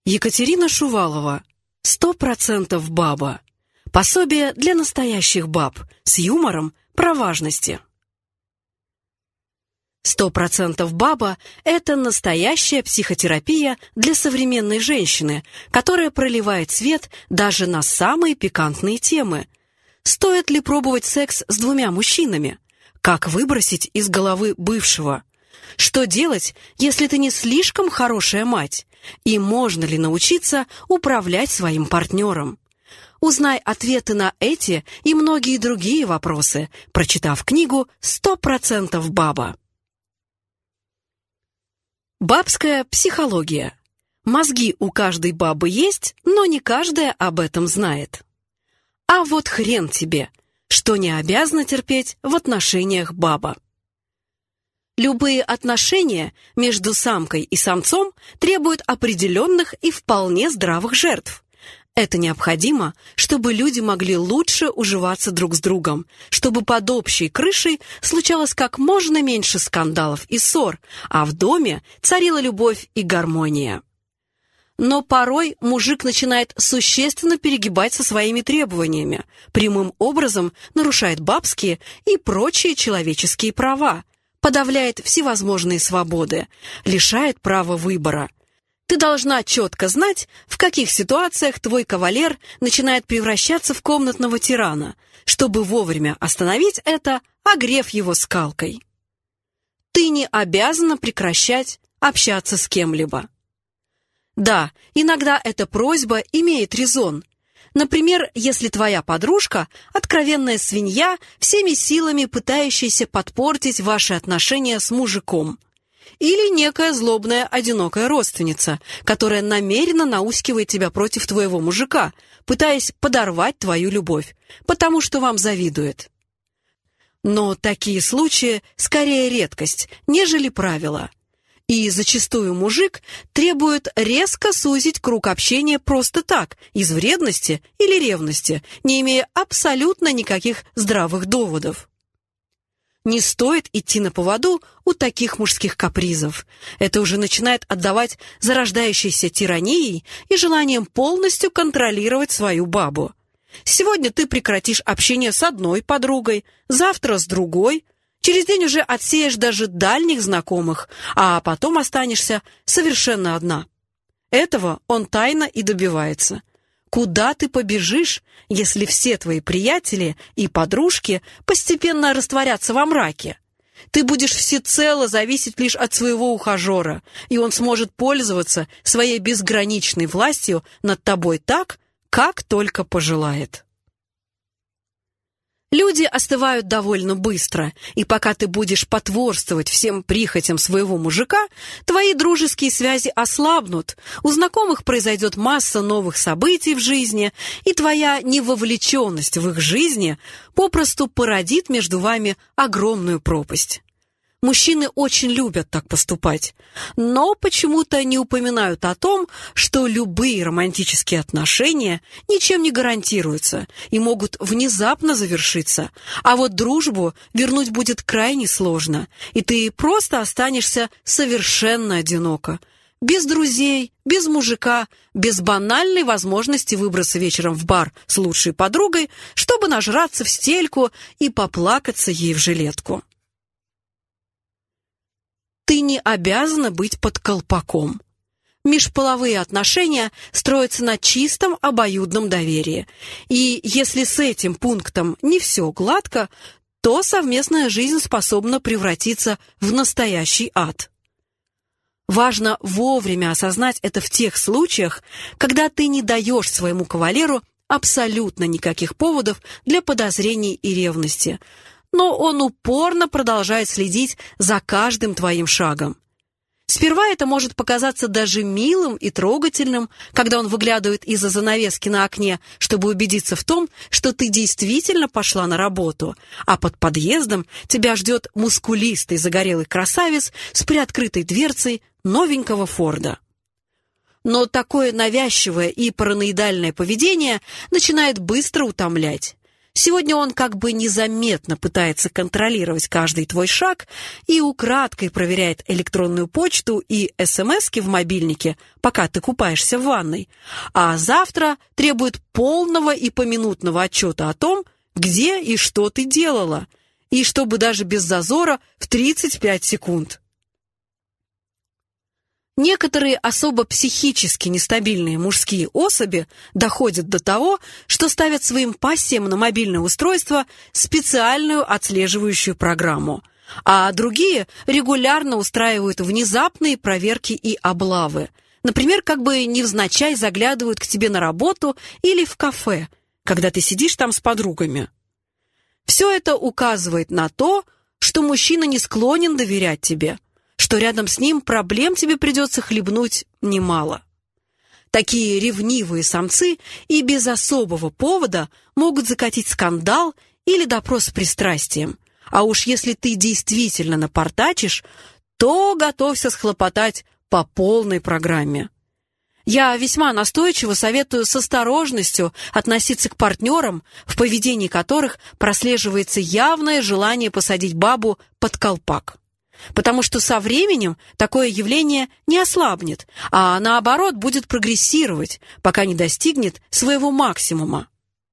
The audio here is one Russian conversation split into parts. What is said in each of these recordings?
Екатерина Шувалова. 100% баба. Пособие для настоящих баб с юмором про важности. 100% баба – это настоящая психотерапия для современной женщины, которая проливает свет даже на самые пикантные темы. Стоит ли пробовать секс с двумя мужчинами? Как выбросить из головы бывшего? Что делать, если ты не слишком хорошая мать? И можно ли научиться управлять своим партнером? Узнай ответы на эти и многие другие вопросы, прочитав книгу «100% баба». Бабская психология. Мозги у каждой бабы есть, но не каждая об этом знает. А вот хрен тебе, что не обязана терпеть в отношениях баба. Любые отношения между самкой и самцом требуют определенных и вполне здравых жертв. Это необходимо, чтобы люди могли лучше уживаться друг с другом, чтобы под общей крышей случалось как можно меньше скандалов и ссор, а в доме царила любовь и гармония. Но порой мужик начинает существенно перегибать со своими требованиями, прямым образом нарушает бабские и прочие человеческие права, подавляет всевозможные свободы, лишает права выбора. Ты должна четко знать, в каких ситуациях твой кавалер начинает превращаться в комнатного тирана, чтобы вовремя остановить это, огрев его скалкой. Ты не обязана прекращать общаться с кем-либо. Да, иногда эта просьба имеет резон. Например, если твоя подружка – откровенная свинья, всеми силами пытающаяся подпортить ваши отношения с мужиком. Или некая злобная одинокая родственница, которая намеренно наускивает тебя против твоего мужика, пытаясь подорвать твою любовь, потому что вам завидует. Но такие случаи скорее редкость, нежели правило. И зачастую мужик требует резко сузить круг общения просто так, из вредности или ревности, не имея абсолютно никаких здравых доводов. Не стоит идти на поводу у таких мужских капризов. Это уже начинает отдавать зарождающейся тиранией и желанием полностью контролировать свою бабу. Сегодня ты прекратишь общение с одной подругой, завтра с другой, через день уже отсеешь даже дальних знакомых, а потом останешься совершенно одна. Этого он тайно и добивается. Куда ты побежишь, если все твои приятели и подружки постепенно растворятся во мраке? Ты будешь всецело зависеть лишь от своего ухажера, и он сможет пользоваться своей безграничной властью над тобой так, как только пожелает. Люди остывают довольно быстро, и пока ты будешь потворствовать всем прихотям своего мужика, твои дружеские связи ослабнут, у знакомых произойдет масса новых событий в жизни, и твоя невовлеченность в их жизни попросту породит между вами огромную пропасть. Мужчины очень любят так поступать, но почему-то не упоминают о том, что любые романтические отношения ничем не гарантируются и могут внезапно завершиться, а вот дружбу вернуть будет крайне сложно, и ты просто останешься совершенно одиноко. Без друзей, без мужика, без банальной возможности выбраться вечером в бар с лучшей подругой, чтобы нажраться в стельку и поплакаться ей в жилетку. Ты не обязана быть под колпаком. Межполовые отношения строятся на чистом обоюдном доверии. И если с этим пунктом не все гладко, то совместная жизнь способна превратиться в настоящий ад. Важно вовремя осознать это в тех случаях, когда ты не даешь своему кавалеру абсолютно никаких поводов для подозрений и ревности, но он упорно продолжает следить за каждым твоим шагом. Сперва это может показаться даже милым и трогательным, когда он выглядывает из-за занавески на окне, чтобы убедиться в том, что ты действительно пошла на работу, а под подъездом тебя ждет мускулистый загорелый красавец с приоткрытой дверцей новенького Форда. Но такое навязчивое и параноидальное поведение начинает быстро утомлять. Сегодня он как бы незаметно пытается контролировать каждый твой шаг и украдкой проверяет электронную почту и СМСки в мобильнике, пока ты купаешься в ванной, а завтра требует полного и поминутного отчета о том, где и что ты делала, и чтобы даже без зазора в 35 секунд. Некоторые особо психически нестабильные мужские особи доходят до того, что ставят своим пассиям на мобильное устройство специальную отслеживающую программу, а другие регулярно устраивают внезапные проверки и облавы. Например, как бы невзначай заглядывают к тебе на работу или в кафе, когда ты сидишь там с подругами. Все это указывает на то, что мужчина не склонен доверять тебе, что рядом с ним проблем тебе придется хлебнуть немало. Такие ревнивые самцы и без особого повода могут закатить скандал или допрос с пристрастием. А уж если ты действительно напортачишь, то готовься схлопотать по полной программе. Я весьма настойчиво советую с осторожностью относиться к партнерам, в поведении которых прослеживается явное желание посадить бабу под колпак. Потому что со временем такое явление не ослабнет, а наоборот будет прогрессировать, пока не достигнет своего максимума.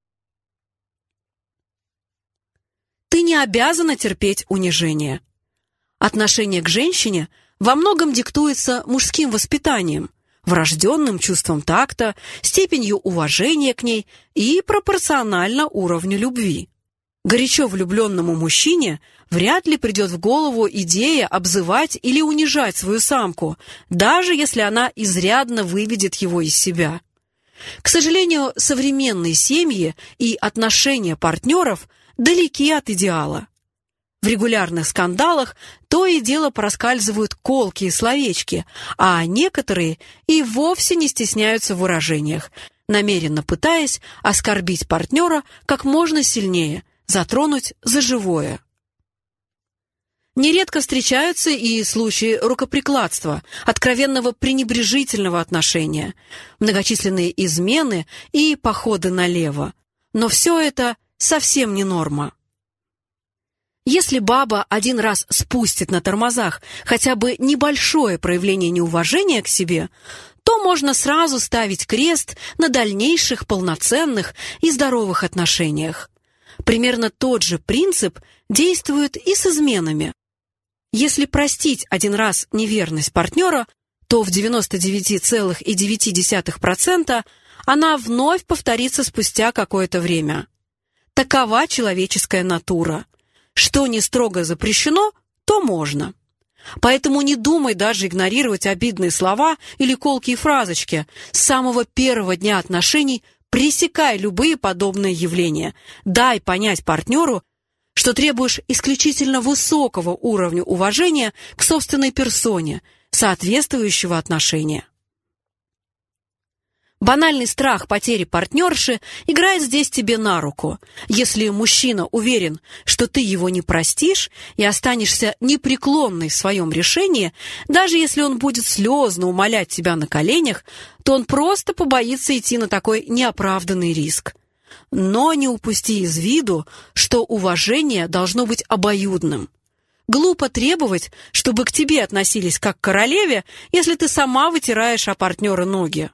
Ты не обязана терпеть унижение. Отношение к женщине во многом диктуется мужским воспитанием, врожденным чувством такта, степенью уважения к ней и пропорционально уровню любви. Горячо влюбленному мужчине вряд ли придет в голову идея обзывать или унижать свою самку, даже если она изрядно выведет его из себя. К сожалению, современные семьи и отношения партнеров далеки от идеала. В регулярных скандалах то и дело проскальзывают колкие словечки, а некоторые и вовсе не стесняются в выражениях, намеренно пытаясь оскорбить партнера как можно сильнее, затронуть за живое. Нередко встречаются и случаи рукоприкладства, откровенного пренебрежительного отношения, многочисленные измены и походы налево. Но все это совсем не норма. Если баба один раз спустит на тормозах хотя бы небольшое проявление неуважения к себе, то можно сразу ставить крест на дальнейших полноценных и здоровых отношениях. Примерно тот же принцип действует и с изменами. Если простить один раз неверность партнера, то в 99,9% она вновь повторится спустя какое-то время. Такова человеческая натура. Что не строго запрещено, то можно. Поэтому не думай даже игнорировать обидные слова или колкие фразочки. С самого первого дня отношений пресекай любые подобные явления. Дай понять партнеру, что требуешь исключительно высокого уровня уважения к собственной персоне, соответствующего отношения. Банальный страх потери партнерши играет здесь тебе на руку. Если мужчина уверен, что ты его не простишь и останешься непреклонной в своем решении, даже если он будет слезно умолять тебя на коленях, то он просто побоится идти на такой неоправданный риск. Но не упусти из виду, что уважение должно быть обоюдным. Глупо требовать, чтобы к тебе относились как к королеве, если ты сама вытираешь о партнера ноги.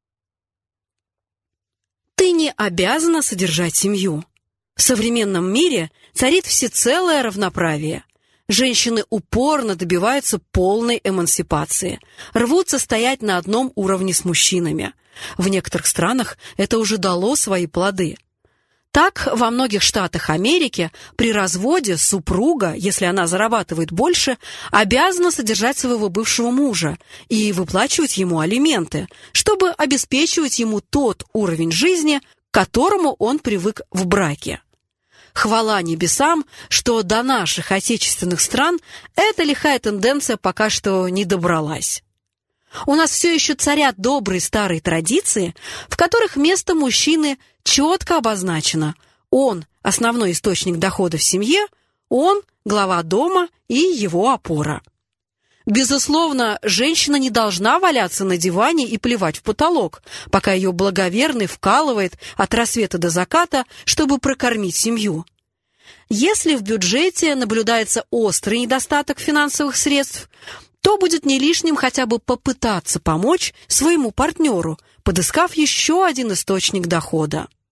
Ты не обязана содержать семью. В современном мире царит всецелое равноправие. Женщины упорно добиваются полной эмансипации, рвутся стоять на одном уровне с мужчинами. В некоторых странах это уже дало свои плоды. Так, во многих штатах Америки при разводе супруга, если она зарабатывает больше, обязана содержать своего бывшего мужа и выплачивать ему алименты, чтобы обеспечивать ему тот уровень жизни, к которому он привык в браке. Хвала небесам, что до наших отечественных стран эта лихая тенденция пока что не добралась. У нас все еще царят добрые старые традиции, в которых место мужчины четко обозначено. Он – основной источник дохода в семье, он – глава дома и его опора. Безусловно, женщина не должна валяться на диване и плевать в потолок, пока ее благоверный вкалывает от рассвета до заката, чтобы прокормить семью. Если в бюджете наблюдается острый недостаток финансовых средств, то будет не лишним хотя бы попытаться помочь своему партнеру, подыскав еще один источник дохода.